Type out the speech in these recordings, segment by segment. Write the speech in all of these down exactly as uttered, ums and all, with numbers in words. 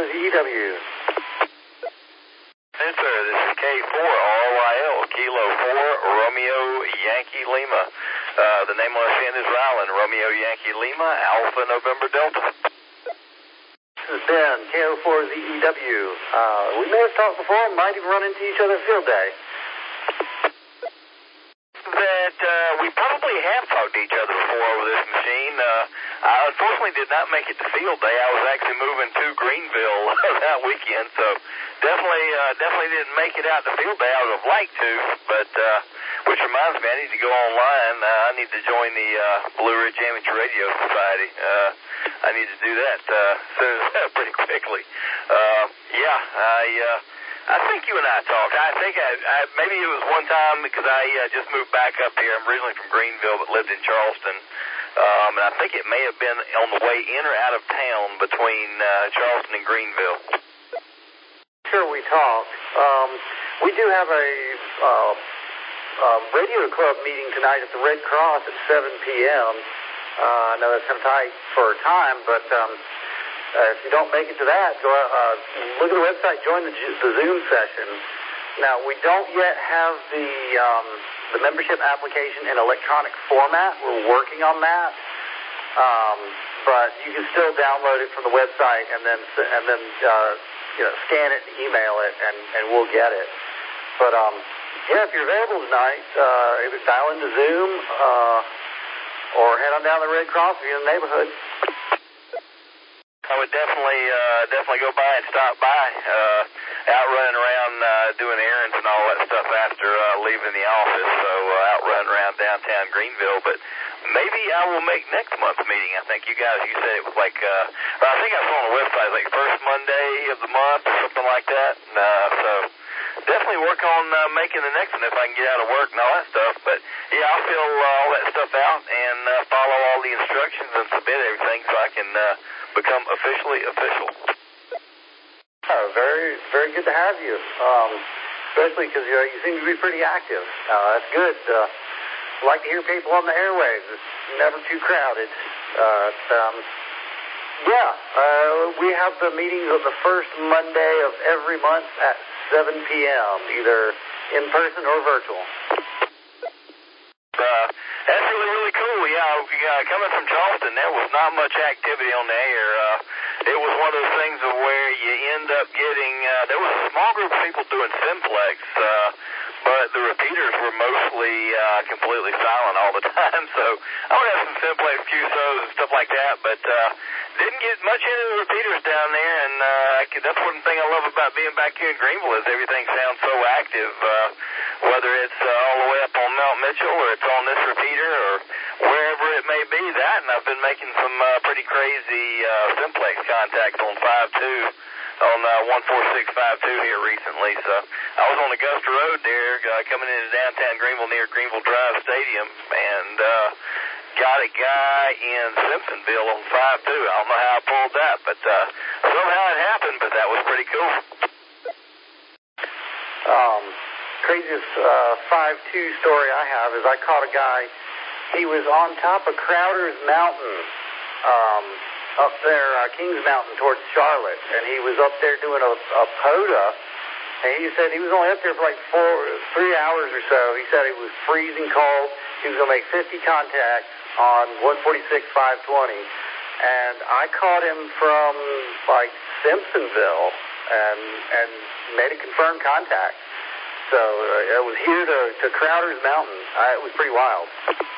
is E W. Yes, sir. This is K four R Y L, Kilo four, Romeo Yankee Lima. Uh, the name on the end is Ryland, Romeo Yankee Lima, Alpha November Delta. This is Ben, K O four Z E W. Uh, we may have talked before, might even run into each other field day. That uh, we probably have talked to each other before over this machine. Uh, I unfortunately did not make it to field day. I was actually moving to Greenville that weekend, so definitely uh, definitely didn't make it out to field day. I would have liked to, but uh, which reminds me, I need to go online. Uh, I need to join the uh, Blue Ridge Amateur Radio Society. Uh, I need to do that uh, soon, pretty quickly. Uh, yeah, I. Uh, I think you and I talked. I think I, I maybe it was one time because I uh, just moved back up here. I'm originally from Greenville but lived in Charleston. Um, and I think it may have been on the way in or out of town between uh, Charleston and Greenville. Sure, we talked. Um, we do have a uh, uh, radio club meeting tonight at the Red Cross at seven p.m. Uh, I know that's kind of tight for time, but... Um, Uh, if you don't make it to that, go uh, look at the website, join the, the Zoom session. Now, we don't yet have the um, the membership application in electronic format. We're working on that, um, but you can still download it from the website and then and then uh, you know scan it, and email it, and, and we'll get it. But um, yeah, if you're available tonight, uh, either dial into Zoom uh, or head on down to the Red Cross if you're in the neighborhood. I would definitely, uh, definitely go by and stop by, uh, out running around, uh, doing errands and all that stuff after, uh, leaving the office, so, uh, out running around downtown Greenville, but maybe I will make next month's meeting. I think you guys, you said it was like, uh, I think I saw on the website, like first Monday of the month or something like that, uh, so definitely work on, uh, making the next one if I can get out of work and all that stuff, but yeah, I'll fill, uh, all that stuff out and, uh, follow all the instructions and submit everything so I can, uh, become officially official. Oh, very, very good to have you, um, especially because you, you seem to be pretty active. Uh, that's good. Uh, I like to hear people on the airwaves. It's never too crowded. Uh, um, yeah, uh, we have the meetings on the first Monday of every month at seven p.m., either in person or virtual. Uh, that's really, really cool. Yeah, uh, coming from Charleston, there was not much activity on the air. Uh, it was one of those things of where you end up getting, uh, there was a small group of people doing simplex, uh, but the repeaters were mostly uh, completely silent all the time. So I would have some simplex Q S Os and stuff like that, but uh, didn't get much into the repeaters down there, and uh, I could, that's one thing I love about being back here in Greenville is everything sounds so active, uh, whether it's uh, all the way up on Mount Mitchell or it's on this repeater or wherever it may be, that, and I've been making some uh, pretty crazy uh, simplex contacts on five two, on uh, one four six five two here recently, so I was on Augusta Road there, uh, coming into downtown Greenville near Greenville Drive Stadium, and uh, got a guy in Simpsonville on five two. I don't know how I pulled that, but uh, somehow it happened, but that was pretty cool. Um, craziest uh, five two story I have is I caught a guy. He was on top of Crowder's Mountain, um, up there, uh, Kings Mountain towards Charlotte, and he was up there doing a, a POTA, and he said he was only up there for like four, three hours or so. He said it was freezing cold. He was going to make fifty contacts on one forty-six five twenty, and I caught him from like Simpsonville and and made a confirmed contact. So uh, it was here to, to Crowder's Mountain. Uh, it was pretty wild.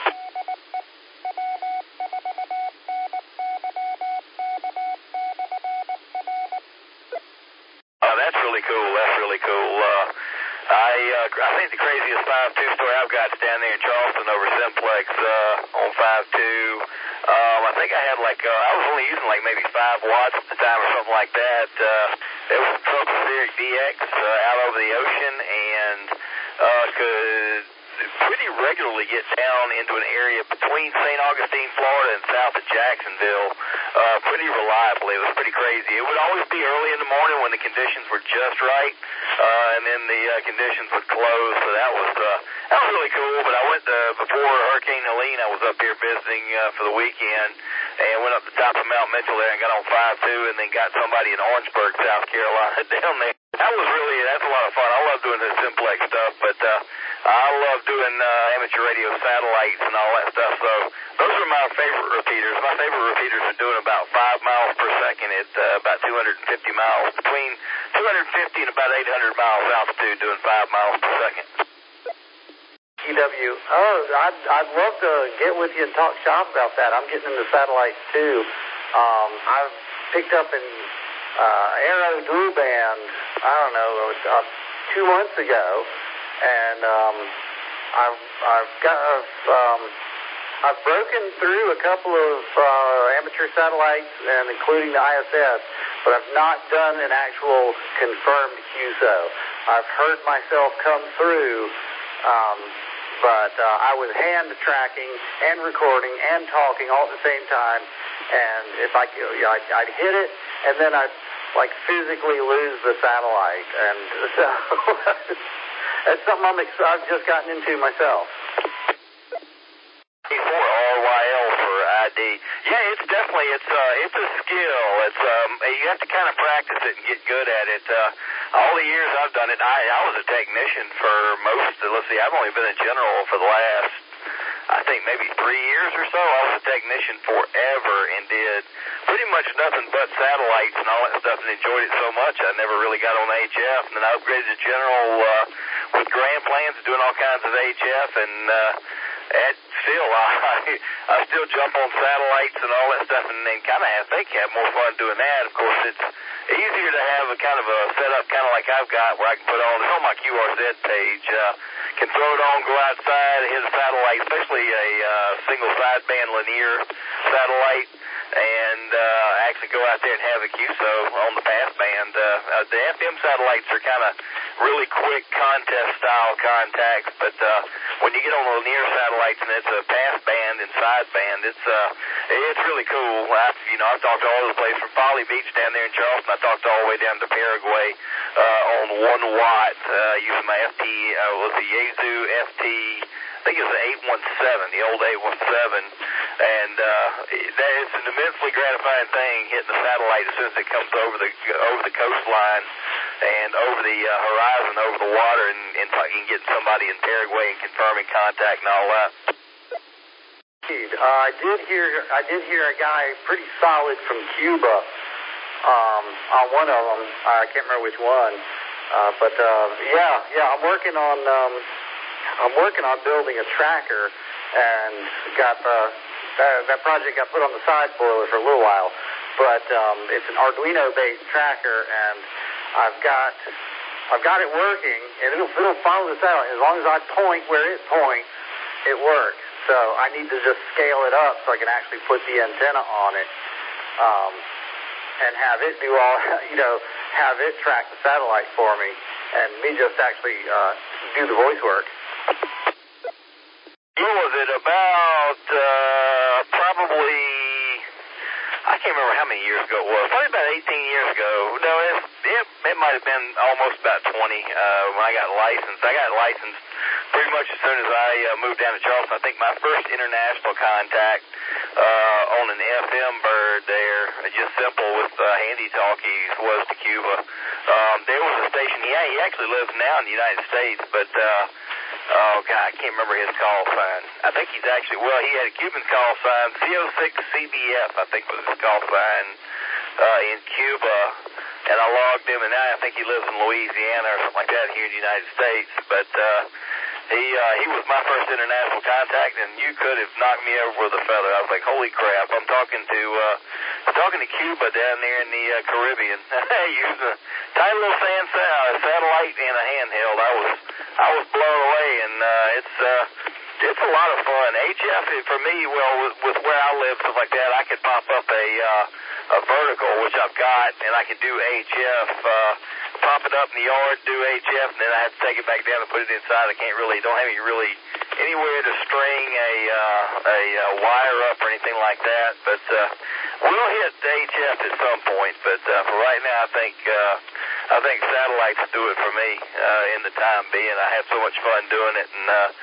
Oh, that's really cool. That's really cool. Uh, I uh, I think the craziest five two story I've got is down there in Charleston over Simplex uh, on five two. Um, I think I had like, uh, I was only using like maybe five watts at the time or something like that. Uh, there was a tropospheric D X uh, out over the ocean and uh, could pretty regularly get down into an area between Saint Augustine, Florida and south of Jacksonville uh, pretty reliably. It was pretty crazy. It would always be early in the morning when the conditions were just right, uh, and then the uh, conditions would close, so that was uh, that was really cool. But I went to, before Hurricane Helene, I was up here visiting uh, for the weekend, and went up the top of Mount Mitchell there and got on five two, and then got somebody in Orangeburg, South Carolina down there. That was really, that's a lot of fun. I love doing the simplex stuff, but uh, I love doing uh, amateur radio satellites and all that stuff. So those are my favorite repeaters. My favorite repeaters are doing about five miles per second at uh, about two hundred fifty miles, between two hundred fifty and about eight hundred miles altitude, doing five miles per second. T W, oh, I'd, I'd love to get with you and talk shop about that. I'm getting into satellites too. Um, I've picked up an uh, Aero dual band, I don't know, uh, two months ago, and um, I've, I've got, um, I've broken through a couple of uh, amateur satellites, and including the I S S, but I've not done an actual confirmed Q S O. I've heard myself come through. Um, But uh, I was hand tracking and recording and talking all at the same time, and if I, you know, I'd, I'd hit it, and then I'd like physically lose the satellite, and so that's something I'm ex- I've just gotten into myself. For R Y L for I D, yeah, it's definitely it's uh it's a skill. It's um you have to kind of practice it and get good at it. Uh, all the years I've done it, I I was a technician for most. Let's see, I've only been a general for the last, I think maybe three years or so. I was a technician forever and did pretty much nothing but satellites and all that stuff, and enjoyed it so much I never really got on H F. And then I upgraded to general uh, with grand plans, doing all kinds of H F, and uh, at still I I still jump on satellites and all that stuff, and then kind of I think have more fun doing that. Of course, it's easier to have a kind of a setup kind of like I've got where I can put on it's on my Q R Z page. Uh, can throw it on, go outside, hit a satellite, especially a uh, single sideband linear satellite, and uh, actually go out there and have a Q S O on the passband. Uh, uh, the F M satellites are kind of really quick contest-style contacts, but uh, when you get on the linear satellites and it's a passband and sideband, it's uh, it's really cool. I've, you know, I've talked to all over the place from Folly Beach down there in Charleston. I talked all the way down to Paraguay uh, on one watt uh, using my F T, uh, was the Yaesu F T, I think it was the eight one seven, the old eight one seven, and uh, that is an immensely gratifying thing, hitting the satellite as soon as it comes over the over the coastline and over the uh, horizon, over the water, and, and, and getting somebody in Paraguay and confirming contact and all that. Uh, I did hear I did hear a guy pretty solid from Cuba um, on one of them. I can't remember which one, uh, but uh, yeah, yeah, I'm working on um, I'm working on building a tracker, and got the that, that project got put on the side boiler for a little while, but um, it's an Arduino-based tracker, and I've got I've got it working, and it'll it'll follow the satellite as long as I point where it points, it works. So I need to just scale it up so I can actually put the antenna on it, um, and have it do all, you know, have it track the satellite for me, and me just actually uh, do the voice work. What was it, about uh, probably, I can't remember how many years ago it was, probably about eighteen years ago. No, it, it, it might have been almost about twenty uh, when I got licensed. I got licensed pretty much as soon as I uh, moved down to Charleston. I think my first international contact uh, on an F M bird there, just simple with uh, handy talkies, was to Cuba. Um, there was a station, yeah, he actually lives now in the United States, but, uh, oh, God, I can't remember his call sign. I think he's actually, well, he had a Cuban call sign, C O six C B F, I think was his call sign uh, in Cuba. And I logged him, and now I think he lives in Louisiana or something like that here in the United States. But uh, he uh, he was my first international contact, and you could have knocked me over with a feather. I was like, holy crap! I'm talking to uh, I'm talking to Cuba down there in the uh, Caribbean. Using a tiny little sand uh, satellite and a handheld. I was I was blown away, and uh, it's uh, it's a lot of fun. H F for me, well, with, with where I live, stuff like that, I could pop up a uh, a vertical, which I've got, and I could do H F, uh, pop it up in the yard, do H F, and then I have to take it back down and put it inside. I can't really, don't have any really anywhere to string a uh, a uh, wire up or anything like that. But uh, we'll hit H F at some point. But uh, for right now, I think uh, I think satellites do it for me uh, in the time being. I have so much fun doing it, and uh,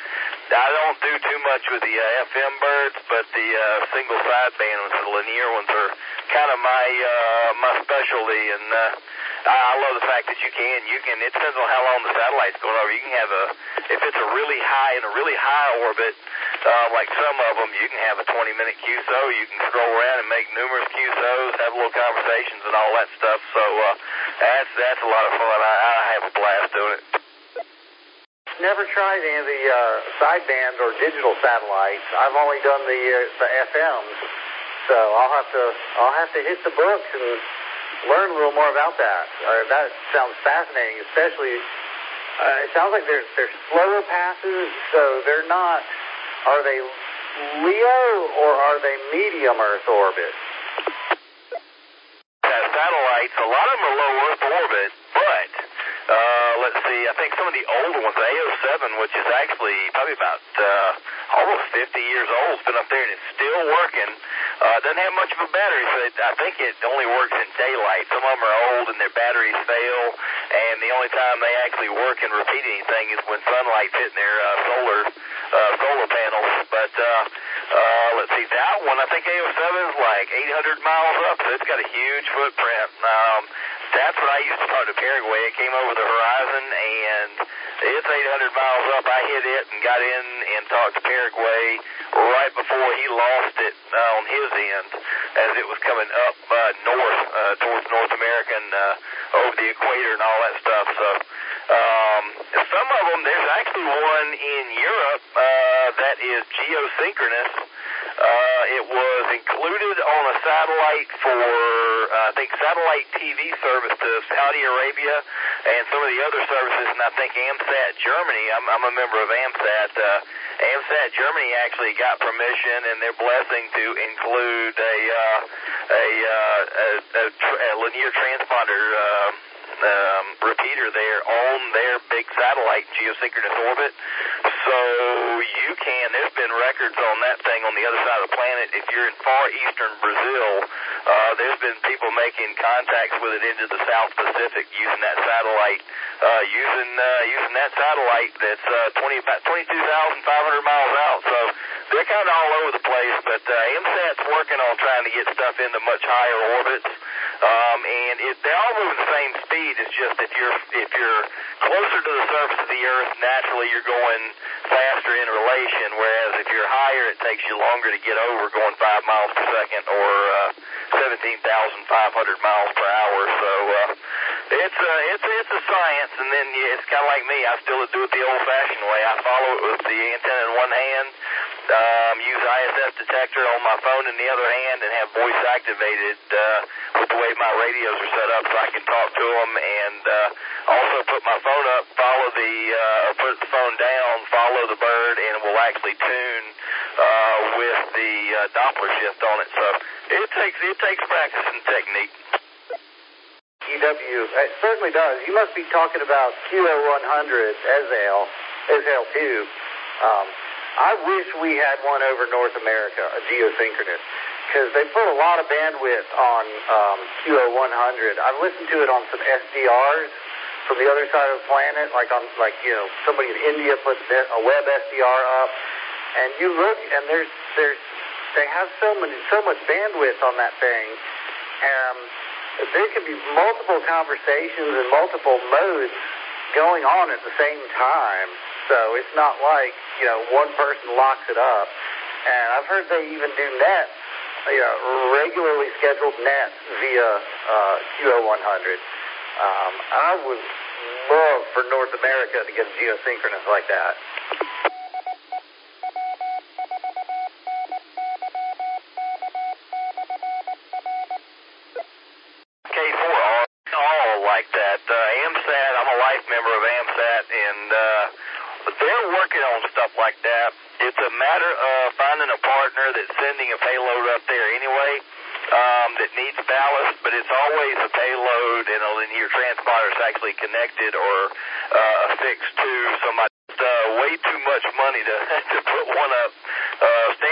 I don't do too much with the uh, F M birds, but the uh, single sideband ones, the linear ones, are kind of my uh, my specialty. And uh, I, I love the fact that you can you can. It depends on how long the satellite's going over. You can have a if it's a really high in a really high orbit, uh, like some of them, you can have a twenty minute Q S O. You can scroll around and make numerous Q S Os, have little conversations and all that stuff. So uh, that's that's a lot of fun. I, I have a blast doing it. Never tried any of the uh, sideband or digital satellites. I've only done the uh, the F Ms, so I'll have to I'll have to hit the books and learn a little more about that. Uh, that sounds fascinating, especially. Uh, it sounds like they're they're slower passes, so they're not. Are they LEO or are they medium Earth orbit? Uh, satellites, a lot of them are low Earth orbit, but. Uh, let's see, I think some of the older ones, the A O seven, which is actually probably about uh, almost fifty years old, it's been up there and it's still working. Uh, doesn't have much of a battery, so it, I think it only works in daylight. Some of them are old and their batteries fail, and the only time they actually work and repeat anything is when sunlight's hitting their uh, solar uh, solar panels. But uh, uh, let's see, that one, I think A O seven is like eight hundred miles up, so it's got a huge footprint. Um, That's when I used to talk to Paraguay. It came over the horizon, and it's eight hundred miles up. I hit it and got in and talked to Paraguay right before he lost it uh, on his end as it was coming up uh, north uh, towards North America and uh, over the equator and all that stuff. So um, some of them, there's actually one in Europe uh, that is geosynchronous. Uh, it was included on a satellite for, uh, I think, satellite T V service to Saudi Arabia and some of the other services, and I think AMSAT Germany, I'm, I'm a member of AMSAT, uh, AMSAT Germany actually got permission and their blessing to include a, uh, a, uh, a, a, tr- a linear transponder uh, um, repeater there on their big satellite geosynchronous orbit. So you can, there's been records on that thing on the other side of the planet. If you're in far eastern Brazil, uh, there's been people making contacts with it into the South Pacific using that satellite, uh, using, uh, using that satellite that's, uh, twenty, about twenty-two thousand five hundred miles out. So they're kind of all over the place, but, uh, AMSAT's working on trying to get stuff into much higher orbits. Um, and it, they all move at the same speed. It's just if you're, if you're closer to the surface of the Earth, naturally you're going faster in relation, whereas if you're higher, it takes you longer to get over, going five miles per second or uh, seventeen thousand five hundred miles per hour. So uh, it's a it's it's a science, and then yeah, it's kind of like me. I still do it the old-fashioned way. I follow it with the antenna in one hand, um, use I S S detector on my phone in the other hand, and have voice activated uh, with the way my radios are set up, so I can talk to them, and uh, also put my phone up, follow the uh, put the phone down, follow the bird, and it will actually tune uh, with the uh, Doppler shift on it. So it takes it takes practice and technique. E W, it certainly does. You must be talking about Q O one hundred S L, S L two. Um, I wish we had one over North America, a geosynchronous, because they put a lot of bandwidth on um, Q O one hundred. I've listened to it on some S D Rs from the other side of the planet, like on, like you know, somebody in India puts a web S D R up, and you look, and there's there's they have so many so much bandwidth on that thing, and there can be multiple conversations and multiple modes going on at the same time. So it's not like, you know, one person locks it up. And I've heard they even do nets, you know, regularly scheduled nets via uh, Q O one hundred. Um, I would love for North America to get geosynchronous like that. K four are all like that. Uh, AMSAT, I'm a life member of AMSAT, and uh, they're working on stuff like that. It's a matter of finding a partner that's sending a payload up there anyway um, that needs ballast, but it's always a payload and a linear transponder is actually connected or uh, affixed to somebody. It's uh, way too much money to, to put one up uh, standalone.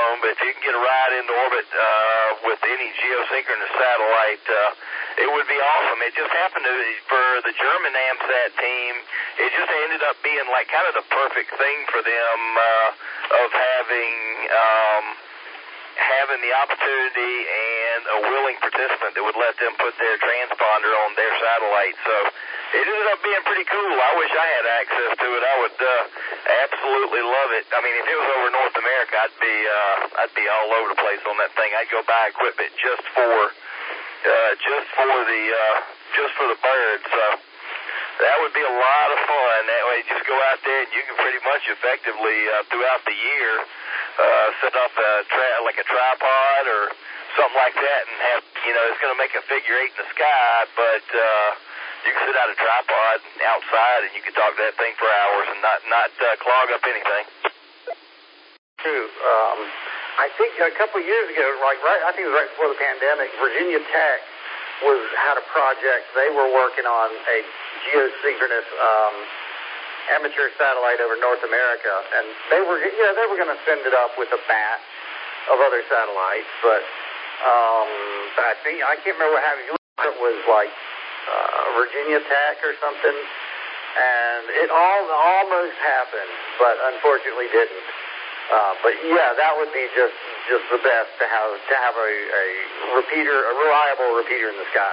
them, but if you can get a ride into orbit uh, with any geosynchronous satellite, uh, it would be awesome. It just happened to be for the German AMSAT team. It just ended up being like kind of the perfect thing for them uh, of having um, having the opportunity and a willing participant that would let them put their transponder on their satellite. So it ended up being pretty cool. I wish I had access to it. I would uh, absolutely love it. I mean, if it was over North America, I'd be uh, I'd be all over the place on that thing. I'd go buy equipment just for uh, just for the uh, just for the birds. So that would be a lot of fun. That way, just go out there and you can pretty much effectively uh, throughout the year uh, set up a tra- like a tripod or something like that, and have you know it's going to make a figure eight in the sky, but uh, you can sit out a tripod outside and you can talk to that thing for hours and not not uh, clog up anything. True. Um, I think a couple of years ago, like right, I think it was right before the pandemic, Virginia Tech was had a project. They were working on a geosynchronous um, amateur satellite over North America, and they were yeah they were going to send it up with a batch of other satellites, but um, I think I can't remember what happened. It was like uh, Virginia Tech or something, and it all almost happened, but unfortunately didn't. Uh, but yeah, that would be just just the best to have to have a, a repeater, a reliable repeater in the sky.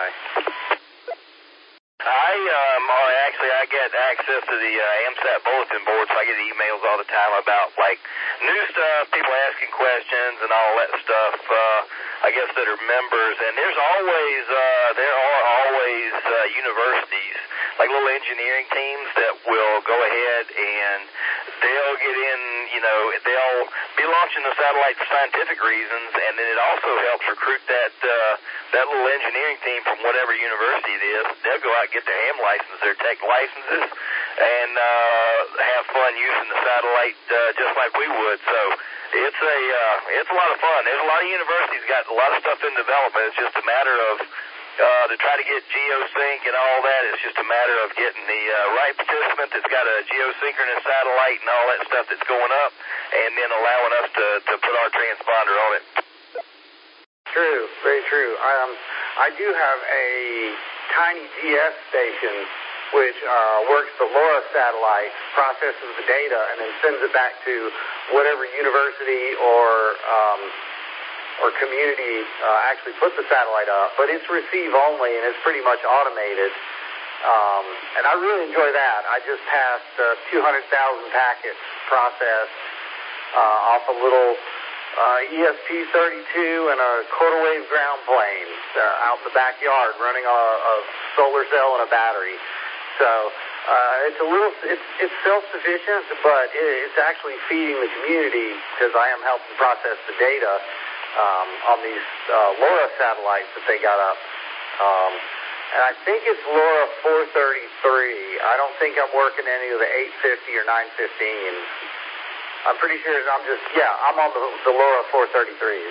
I um actually I get access to the uh, AMSAT bulletin board, so I get emails all the time about like new stuff, people asking questions and all that stuff. Uh, I guess that are members, and there's always uh, there are always uh, universities, like little engineering teams that will go ahead and they'll get in, you know, they'll be launching the satellite for scientific reasons, and then it also helps recruit that uh, that little engineering team from whatever university it is. They'll go out and get their ham license, their tech licenses, and uh, have fun using the satellite uh, just like we would. So it's a uh, it's a lot of fun. There's a lot of universities got a lot of stuff in development. It's just a matter of uh, to try to get geosync and all that. It's just a matter of getting the uh, right participant that's got a geosynchronous satellite and all that stuff that's going up, and then allowing us to, to put our transponder on it. True, very true. Um, I do have a tiny G S station which uh, works the LoRa satellite, processes the data, and then sends it back to whatever university or um, or community uh, actually put the satellite up. But it's receive only, and it's pretty much automated. Um, and I really enjoy that. I just passed uh, two hundred thousand packets processed uh, off a little uh, E S P thirty-two and a quarter wave ground plane uh, out in the backyard running a, a solar cell and a battery. So uh, it's a little, it's, it's self-sufficient, but it, it's actually feeding the community because I am helping process the data um, on these uh, LoRa satellites that they got up. Um, and I think it's LoRa four thirty-three. I don't think I'm working any of the eight fifty or nine fifteen. I'm pretty sure I'm just, yeah, I'm on the, the LoRa four thirty-threes.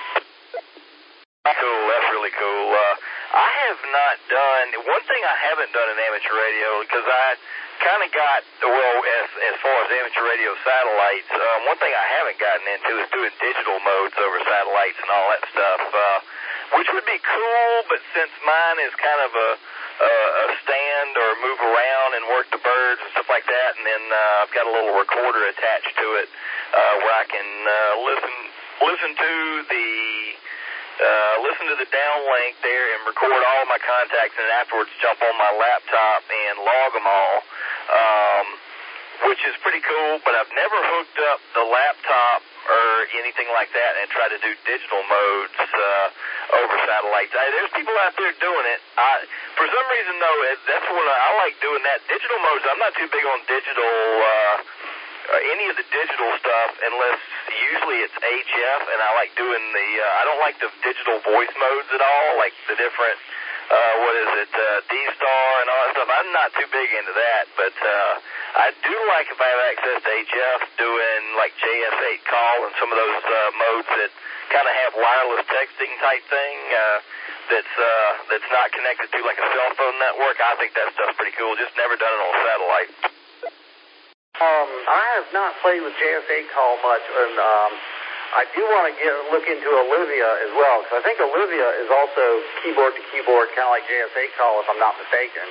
Cool, that's really cool. Uh, I have not done, one thing I haven't done in amateur radio, because I kind of got, well, as as far as amateur radio satellites, um, one thing I haven't gotten into is doing digital modes over satellites and all that stuff, uh, which would be cool, but since mine is kind of a, a, a stand or move around and work the birds and stuff like that, and then uh, I've got a little recorder attached to it uh, where I can uh, listen listen to the Uh, listen to the downlink there and record all my contacts, and afterwards jump on my laptop and log them all, um, which is pretty cool. But I've never hooked up the laptop or anything like that and tried to do digital modes uh, over satellites. I, there's people out there doing it. I, for some reason, though, that's what I, I like doing. That digital modes. I'm not too big on digital. Uh, Uh, any of the digital stuff, unless usually it's H F, and I like doing the, uh, I don't like the digital voice modes at all, like the different, uh, what is it, uh, D-Star and all that stuff. I'm not too big into that, but uh, I do like, if I have access to H F, doing like J S eight call and some of those uh, modes that kind of have wireless texting type thing uh, that's uh, that's not connected to like a cell phone network. I think that stuff's pretty cool. Just never done it on satellite. Um, I have not played with J S eight call much, and um, I do want to get look into Olivia as well, because I think Olivia is also keyboard to keyboard, kind of like J S A call, if I'm not mistaken.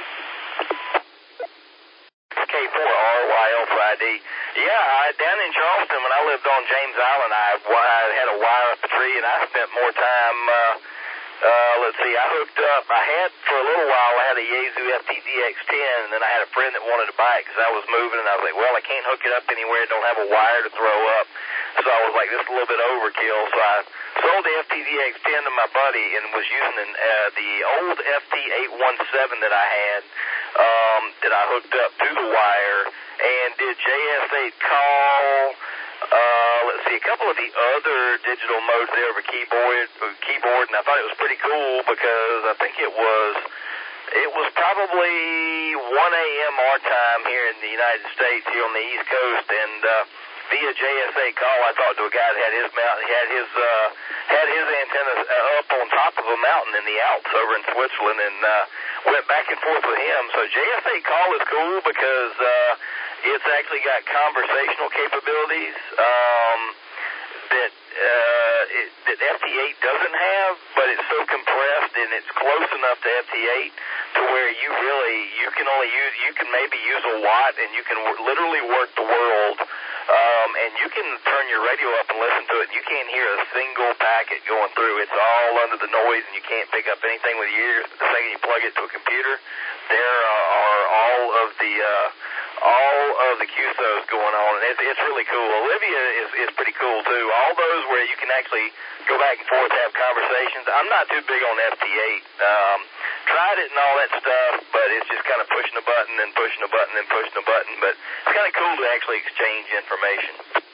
K four R Y L for I D. Yeah, I, down in Charleston when I lived on James Island, I, I had a wire up a tree, and I spent more time. Uh, Uh, let's see, I hooked up, I had, for a little while, I had a Yaesu F T Z X ten, and then I had a friend that wanted to buy it because I was moving, and I was like, well, I can't hook it up anywhere, don't have a wire to throw up, so I was like, this is a little bit overkill, so I sold the F T Z X ten to my buddy and was using an, uh, the old F T eight seventeen that I had, um, that I hooked up to the wire, and did J S eight call. Uh, let's see, a couple of the other digital modes there over keyboard, keyboard, and I thought it was pretty cool because I think it was, it was probably one a m our time here in the United States, here on the East Coast, and uh, via J S A call, I talked to a guy that had his mountain, had his uh, had his antennas up on top of a mountain in the Alps over in Switzerland, and uh, went back and forth with him. So J S A call is cool because uh, it's actually got conversational capabilities um, that uh, it, that F T eight doesn't have, but it's so compressed and it's close enough to F T eight to where you really you can only use you can maybe use a watt and you can w- literally work the world, um, and you can turn your radio up and listen to it. And you can't hear a single packet going through. It's all under the noise, and you can't pick up anything with your ears. But the second you plug it to a computer, there uh, are all of the uh, all of the Q S Os going on, and it's, it's really cool. Olivia is, is pretty cool too. All those where you can actually go back and forth, have conversations. I'm not too big on F T eight. Um, tried it and all that stuff, but it's just kind of pushing a button and pushing a button and pushing a button. But it's kind of cool to actually exchange information.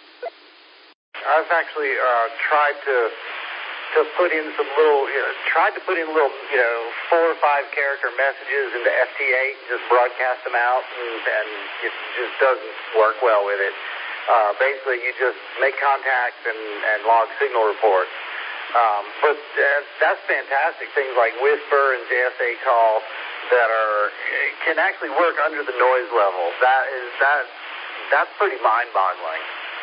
I've actually uh, tried to to put in some little, you know, tried to put in little, you know, four or five character messages into F T eight, just broadcast them out, and, and it just doesn't work well with it. Uh, basically, you just make contact and, and log signal reports. Um, but uh, that's fantastic. Things like Whisper and J S A call that are can actually work under the noise level. That is that that's pretty mind-boggling.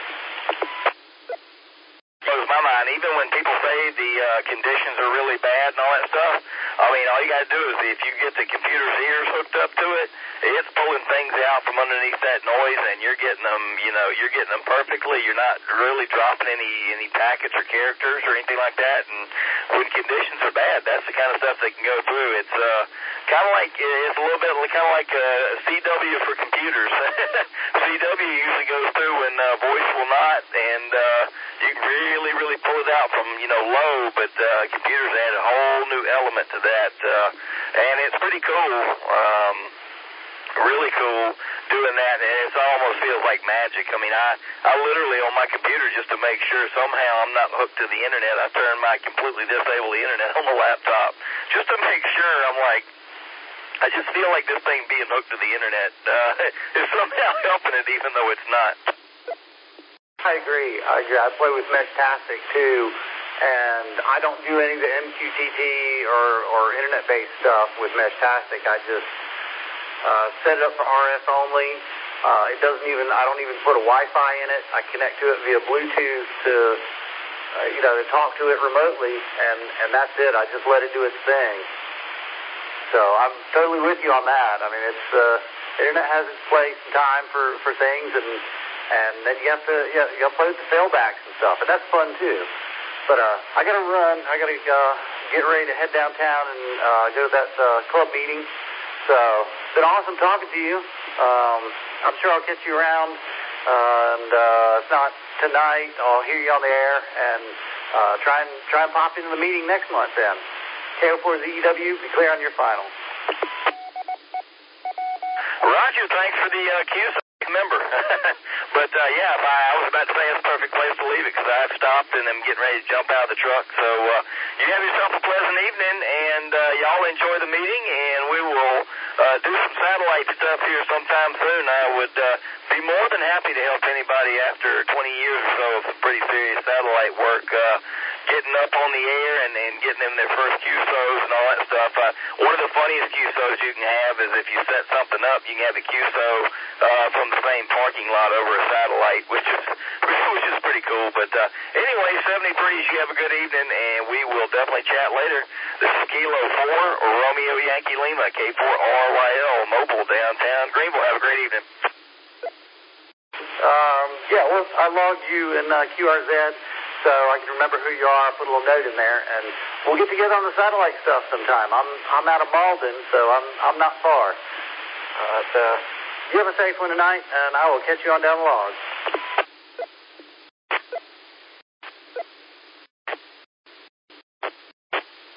Blows my mind. Even when people say the uh, conditions are really bad and all that stuff, I mean, all you got to do is if you get the computer's ears hooked up to it, it's pulling things out from underneath that noise, and you're getting them, you know, you're getting them perfectly. You're not really dropping any any packets or characters or anything like that. And when conditions are bad, that's the kind of stuff they can go through. It's uh, kind of like it's a little bit kind of like a C W for computers. C W usually goes through when uh, voice will not, and uh, you can really, really pull it out from, you know, low, but uh, computers add a whole new element to that, uh, and it's pretty cool, um, really cool doing that, and it almost feels like magic. I mean, I, I literally, on my computer, just to make sure somehow I'm not hooked to the internet, I turn my completely disable the internet on the laptop, just to make sure. I'm like, I just feel like this thing being hooked to the internet uh, is somehow helping it, even though it's not. I agree. I agree. I play with Meshtastic too, and I don't do any of the M Q T T or, or internet-based stuff with Meshtastic. I just uh, set it up for R F only. Uh, it doesn't even. I don't even put a Wi-Fi in it. I connect to it via Bluetooth to, uh, you know, to talk to it remotely, and and that's it. I just let it do its thing. So I'm totally with you on that. I mean, it's uh, internet has its place and time for, for things, and and then you have to you, know, you got to play with the failbacks and stuff, and that's fun too. But uh, I got to run. I got to uh, get ready to head downtown and uh, go to that uh, club meeting. So it's been awesome talking to you. Um, I'm sure I'll catch you around, uh, and uh, if not tonight, I'll hear you on the air and uh, try and try and pop into the meeting next month then. K O four Z E W, be clear on your final. Roger, thanks for the uh, cue, member. But, uh, yeah, I, I was about to say it's a perfect place to leave it because I've stopped and I'm getting ready to jump out of the truck. So uh, you have yourself a pleasant evening, and uh, y'all enjoy the meeting, and we will uh, do some satellite stuff here sometime soon. I would uh, be more than happy to help anybody after twenty years or so of some pretty serious satellite work, uh, getting up on the air and, and getting them their first Q S Os and all that stuff. Uh, one of the funniest Q S Os you can have is if you set something up, you can have a Q S O uh, from the same parking lot over a satellite, which is which is pretty cool. But uh, anyway. anyway, seventy-threes, you have a good evening, and we will definitely chat later. This is Kilo four, or Romeo Yankee Lima, K four R Y L, mobile downtown Greenville. Have a great evening. Um, yeah, well, I logged you in uh, Q R Z, so I can remember who you are, put a little note in there, and we'll get together on the satellite stuff sometime. I'm I'm out of Malden, so I'm I'm not far. Uh, so you have a safe one tonight, and I will catch you on down the log.